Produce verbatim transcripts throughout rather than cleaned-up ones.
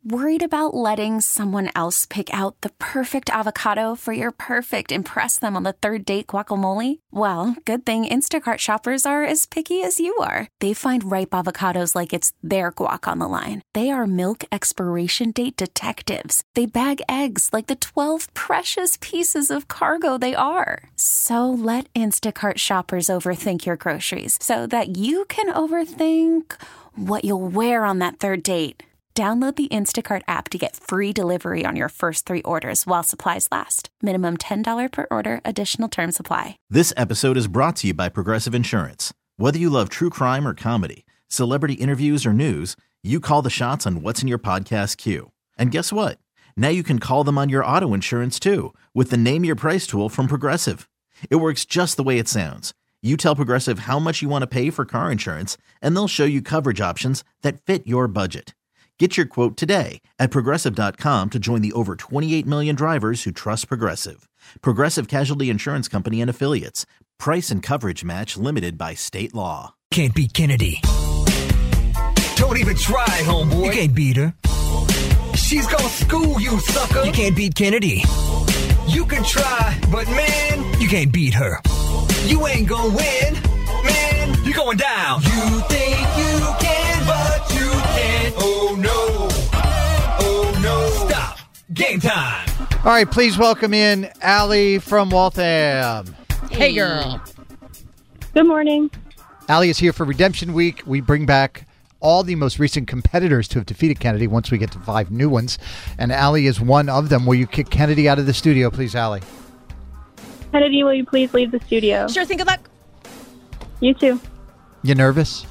Worried about letting someone else pick out the perfect avocado for your perfect impress them on the third date guacamole? Well, good thing Instacart shoppers are as picky as you are. They find ripe avocados like it's their guac on the line. They are milk expiration date detectives. They bag eggs like the twelve precious pieces of cargo they are. So let Instacart shoppers overthink your groceries so that you can overthink what you'll wear on that third date. Download the Instacart app to get free delivery on your first three orders while supplies last. Minimum ten dollars per order. Additional terms apply. This episode is brought to you by Progressive Insurance. Whether you love true crime or comedy, celebrity interviews or news, you call the shots on what's in your podcast queue. And guess what? Now you can call them on your auto insurance too with the Name Your Price tool from Progressive. It works just the way it sounds. You tell Progressive how much you want to pay for car insurance, and they'll show you coverage options that fit your budget. Get your quote today at Progressive dot com to join the over twenty-eight million drivers who trust Progressive. Progressive Casualty Insurance Company and Affiliates. Price and coverage match limited by state law. Can't beat Kennedy. Don't even try, homeboy. You can't beat her. She's gonna school you, sucker. You can't beat Kennedy. You can try, but man, you can't beat her. You ain't gonna win. Man, you're going down. You think you can, but you can't. Oh no. Oh no. Stop. Game time. All right, please welcome in Allie from Waltham. Hey, girl. Good morning. Allie is here for Redemption Week. We bring back all the most recent competitors to have defeated Kennedy once we get to five new ones. And Allie is one of them. Will you kick Kennedy out of the studio, please, Allie? Kennedy, will you please leave the studio? Sure thing. Good luck. You too. You nervous?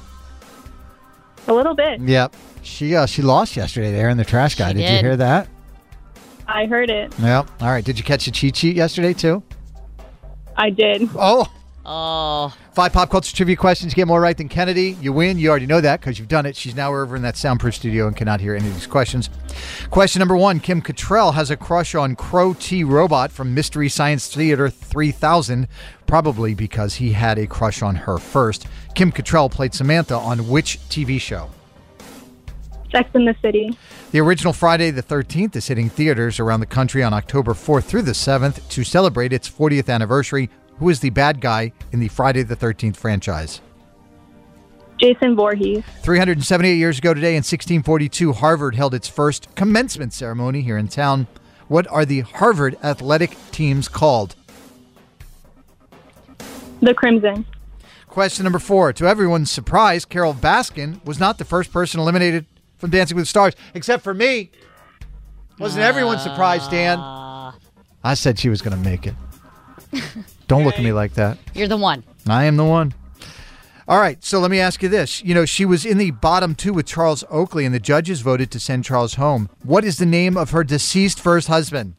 A little bit. Yep. She uh, she lost yesterday there in the trash guy. She Did, did. you hear that? I heard it. Yep. All right. Did you catch a cheat sheet yesterday, too? I did. Oh. Oh. Five pop culture trivia questions. You get more right than Kennedy. You win. You already know that because you've done it. She's now over in that soundproof studio and cannot hear any of these questions. Question number one. Kim Cattrall has a crush on Crow T. Robot from Mystery Science Theater three thousand, probably because he had a crush on her first. Kim Cattrall played Samantha on which T V show? Sex and the City. The original Friday the thirteenth is hitting theaters around the country on October fourth through the seventh to celebrate its fortieth anniversary. Who is the bad guy in the Friday the thirteenth franchise? Jason Voorhees. three hundred seventy-eight years ago today in sixteen forty-two, Harvard held its first commencement ceremony here in town. What are the Harvard athletic teams called? The Crimson. Question number four. To everyone's surprise, Carol Baskin was not the first person eliminated from Dancing with the Stars, except for me. Wasn't everyone surprised, Dan? I said she was going to make it. Don't look at me like that. You're the one. I am the one. All right, so let me ask you this. You know, she was in the bottom two with Charles Oakley, and the judges voted to send Charles home. What is the name of her deceased first husband?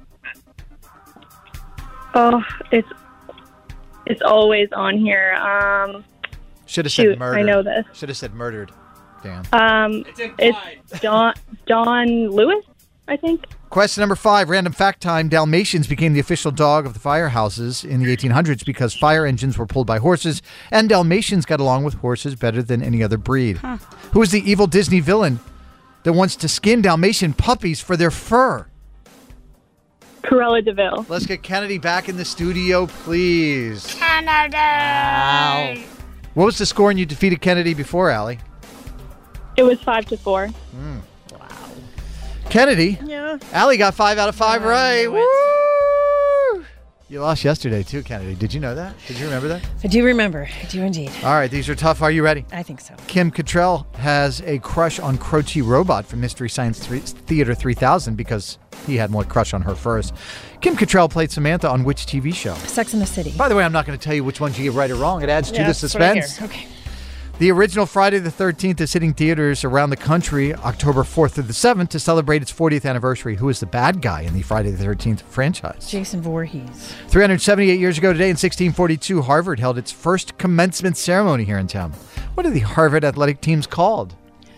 Oh, it's it's always on here. Um, Should have shoot, said murdered. I know this. Should have said murdered. Dan. Um, it's Don Don Lewis, I think. Question number five, random fact time. Dalmatians became the official dog of the firehouses in the eighteen hundreds because fire engines were pulled by horses, and Dalmatians got along with horses better than any other breed. Huh. Who is the evil Disney villain that wants to skin Dalmatian puppies for their fur? Cruella de Vil. Let's get Kennedy back in the studio, please. Canada. Wow. What was the score when you defeated Kennedy before, Allie? It was five to four. Mm. Kennedy. Yeah. Allie got five out of five Oh, right. I knew Woo! You lost yesterday too, Kennedy. Did you know that? Did you remember that? I do remember. I do indeed. All right, these are tough. Are you ready? I think so. Kim Cattrall has a crush on Crow T. Robot from Mystery Science Theater three thousand because he had more crush on her first. Kim Cattrall played Samantha on which T V show? Sex and the City. By the way, I'm not going to tell you which ones you get right or wrong. It adds yeah, to the suspense. Okay. The original Friday the thirteenth is hitting theaters around the country October fourth through the seventh to celebrate its fortieth anniversary. Who is the bad guy in the Friday the thirteenth franchise? Jason Voorhees. three hundred seventy-eight years ago today in sixteen forty-two, Harvard held its first commencement ceremony here in town. What are the Harvard athletic teams called?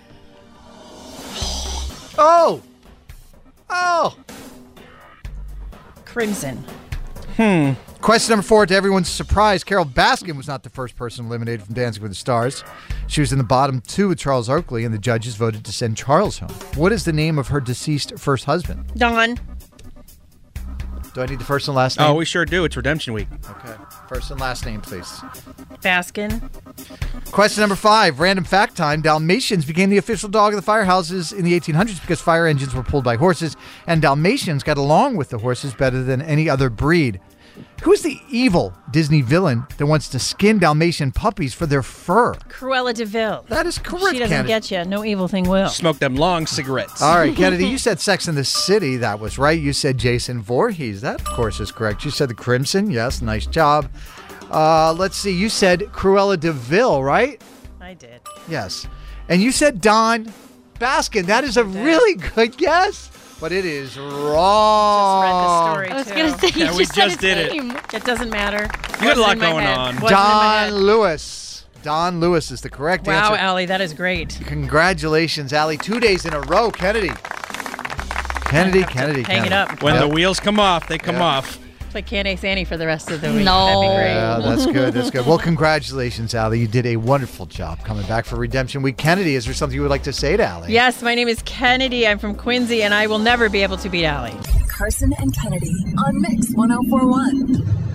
Oh! Oh! Crimson. Hmm. Question number four, to everyone's surprise, Carol Baskin was not the first person eliminated from Dancing with the Stars. She was in the bottom two with Charles Oakley, and the judges voted to send Charles home. What is the name of her deceased first husband? Dawn. Do I need the first and last name? Oh, we sure do. It's Redemption Week. Okay. First and last name, please. Baskin. Question number five, random fact time. Dalmatians became the official dog of the firehouses in the eighteen hundreds because fire engines were pulled by horses, and Dalmatians got along with the horses better than any other breed. Who is the evil Disney villain that wants to skin Dalmatian puppies for their fur? Cruella de Vil. That is correct, She doesn't Kennedy. get you. No evil thing will. Smoke them long cigarettes. All right, Kennedy, you said Sex and the City. That was right. You said Jason Voorhees. That, of course, is correct. You said The Crimson. Yes, nice job. Uh, let's see. You said Cruella de Vil, right? I did. Yes. And you said Don Baskin. That is a really good guess, but it is wrong. Just read the story, I was too. going to say, you Yeah, we just said just his did it. name. It doesn't matter. You got a Wasn't lot in my going head. on. Wasn't in my Don head. Lewis. Don Lewis is the correct Wow, answer. Allie, that is great. Congratulations, Allie. Two days in a row, Kennedy. Kennedy, Kennedy, Hang Kennedy. it up. When Yep. the wheels come off, they come Yeah. off. Play Can't Ace Annie for the rest of the week. No. That'd be great. Yeah, that's good. That's good. Well, congratulations, Allie. You did a wonderful job coming back for Redemption Week. Kennedy, is there something you would like to say to Allie? Yes, my name is Kennedy. I'm from Quincy, and I will never be able to beat Allie. Carson and Kennedy on Mix one oh four one.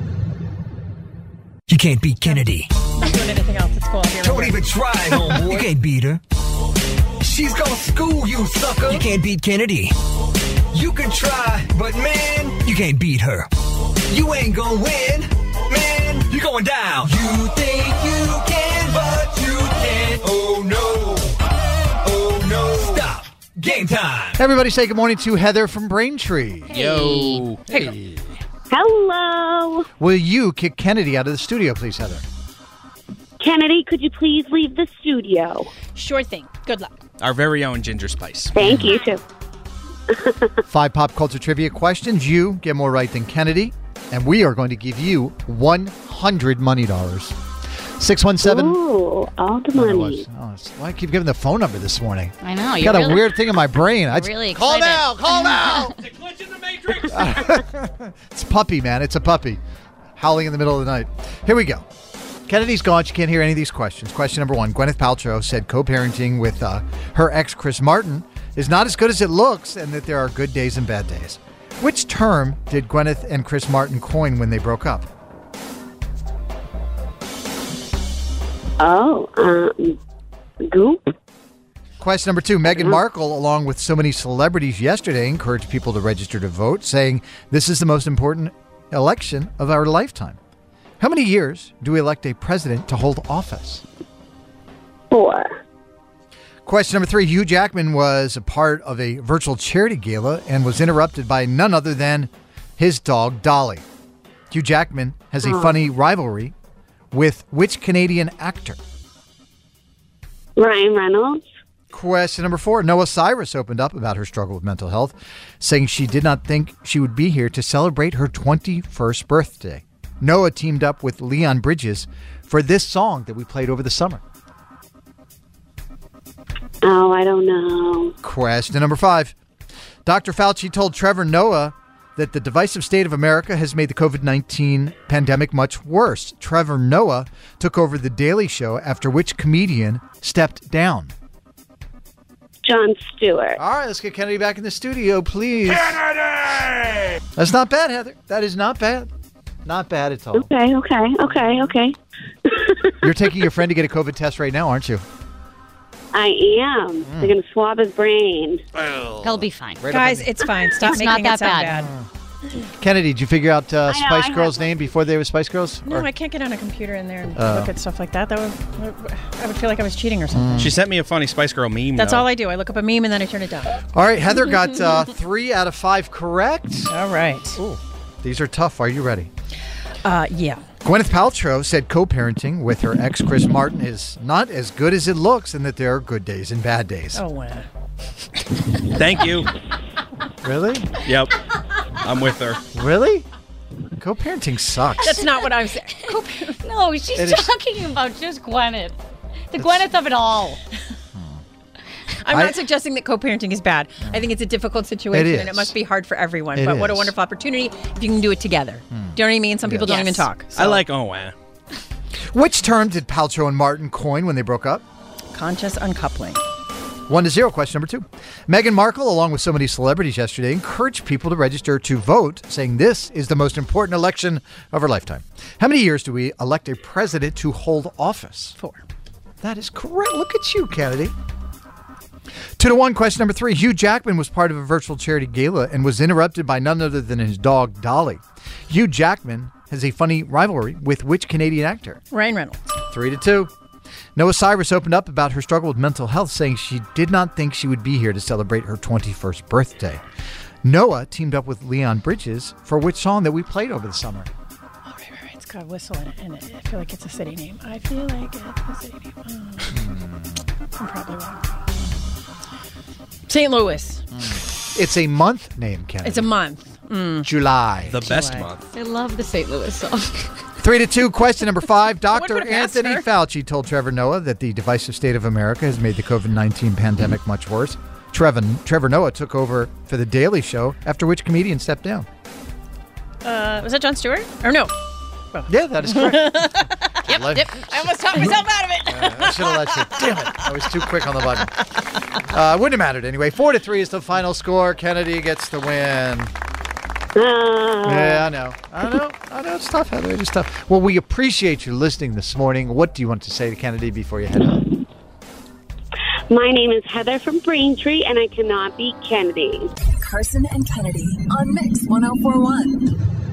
You can't beat Kennedy. I'm not doing anything else at school. I'll be right Don't back. even try, You homeboy. can't beat her. She's gonna school you, sucker. You can't beat Kennedy. You can try, but man, You can't beat her. you ain't gonna win. Man, you're going down. You think you can, but you can't. Oh no. Oh no. Stop. Game time. Everybody say good morning to Heather from Braintree. Yo. Hey. Hello. Will you kick Kennedy out of the studio, please, Heather? Kennedy, could you please leave the studio? Sure thing. Good luck. Our very own Ginger Spice. Thank you, too. Five pop culture trivia questions. You get more right than Kennedy, and we are going to give you one hundred money dollars. six one seven. Ooh, all the Oh, it money. was. Oh, it's- why I keep giving the phone number this morning? I know. I You're got really, a weird thing in my brain. I really call excited. now, call now. It's a glitch in the Matrix. It's puppy, man. It's a puppy howling in the middle of the night. Here we go. Kennedy's gone. She can't hear any of these questions. Question number one. Gwyneth Paltrow said co-parenting with uh, her ex, Chris Martin, is not as good as it looks and that there are good days and bad days. Which term did Gwyneth and Chris Martin coin when they broke up? Oh, um, goop. Question number two. Meghan Markle, along with so many celebrities yesterday, encouraged people to register to vote, saying this is the most important election of our lifetime. How many years do we elect a president to hold office? Four. Question number three. Hugh Jackman was a part of a virtual charity gala and was interrupted by none other than his dog, Dolly. Hugh Jackman has a funny rivalry with which Canadian actor? Ryan Reynolds. Question number four. Noah Cyrus opened up about her struggle with mental health, saying she did not think she would be here to celebrate her twenty-first birthday. Noah teamed up with Leon Bridges for this song that we played over the summer. Oh, I don't know. Question number five. Doctor Fauci told Trevor Noah that the divisive state of America has made the covid nineteen pandemic much worse. Trevor Noah took over The Daily Show after which comedian stepped down? Jon Stewart. All right, let's get Kennedy back in the studio, please. Kennedy! That's not bad, Heather. That is not bad. Not bad at all. Okay, okay, okay, okay. You're taking your friend to get a COVID test right now, aren't you? I am. They're going to swab his brain. He'll be fine. Right Guys, up in- it's fine. Stop It's making not it that sound bad. bad. Kennedy, did you figure out uh, I know, Spice I Girls' have- name before they were Spice Girls? No, Or- I can't get on a computer in there and Oh. look at stuff like that. That would, I would feel like I was cheating or something. She sent me a funny Spice Girl meme. That's though. all I do. I look up a meme and then I turn it down. All right, Heather got uh, three out of five correct. All right. These are tough. Are you ready? Uh, yeah. Gwyneth Paltrow said co-parenting with her ex, Chris Martin, is not as good as it looks and that there are good days and bad days. Oh, wow. Thank you. Really? Yep. I'm with her. Really? Co-parenting sucks. That's not what I'm saying. No, she's It is- talking about just Gwyneth. The Gwyneth of it all. I'm I- not suggesting that co-parenting is bad. I think it's a difficult situation, It and it is. must be hard for everyone. It but what a is. wonderful opportunity if you can do it together. Do you know what I mean? Some people don't Yes. even talk. I like oh wow. Which term did Paltrow and Martin coin when they broke up? conscious uncoupling. One to zero. Question number two. Meghan Markle, along with so many celebrities yesterday, encouraged people to register to vote, saying this is the most important election of her lifetime. How many years do we elect a president to hold office? Four. That is correct. Look at you, Kennedy. Two to one. Question number three. Hugh Jackman was part of a virtual charity gala and was interrupted by none other than his dog, Dolly. Hugh Jackman has a funny rivalry with which Canadian actor? Ryan Reynolds. Three to two. Noah Cyrus opened up about her struggle with mental health, saying she did not think she would be here to celebrate her twenty-first birthday. Noah teamed up with Leon Bridges for which song that we played over the summer? Oh, right, right, right. It's got a whistle in it, and it, I feel like it's a city name. I feel like it's a city name. Oh. I'm probably wrong. Saint Louis. It's a month name, Kennedy. It's a month. Mm. July. The best month. I love the Saint Louis song. Three to two. Question number five. Doctor would've asked Anthony her. Fauci told Trevor Noah that the divisive state of America has made the covid nineteen pandemic much worse. Trevor, Trevor Noah took over for The Daily Show, after which comedian stepped down. Uh, was that Jon Stewart? Or no? Yeah, that is correct. Yep, Let- yep. I almost talked myself out of it. Uh, I should have let you. Damn it. I was too quick on the button. Uh, wouldn't have mattered anyway. Four to three is the final score. Kennedy gets the win. Yeah, I know. I know. I know. It's tough, Heather. It's tough. Well, we appreciate you listening this morning. What do you want to say to Kennedy before you head out? My name is Heather from Braintree, and I cannot beat Kennedy. Carson and Kennedy on Mix one oh four one.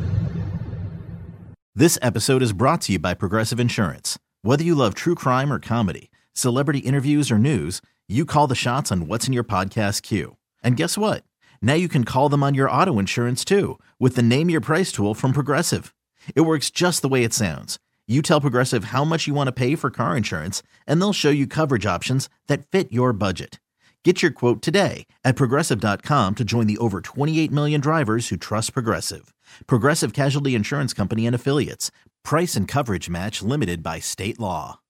This episode is brought to you by Progressive Insurance. Whether you love true crime or comedy, celebrity interviews or news, you call the shots on what's in your podcast queue. And guess what? Now you can call them on your auto insurance too with the Name Your Price tool from Progressive. It works just the way it sounds. You tell Progressive how much you want to pay for car insurance, and they'll show you coverage options that fit your budget. Get your quote today at Progressive dot com to join the over twenty-eight million drivers who trust Progressive. Progressive Casualty Insurance Company and Affiliates. Price and coverage match limited by state law.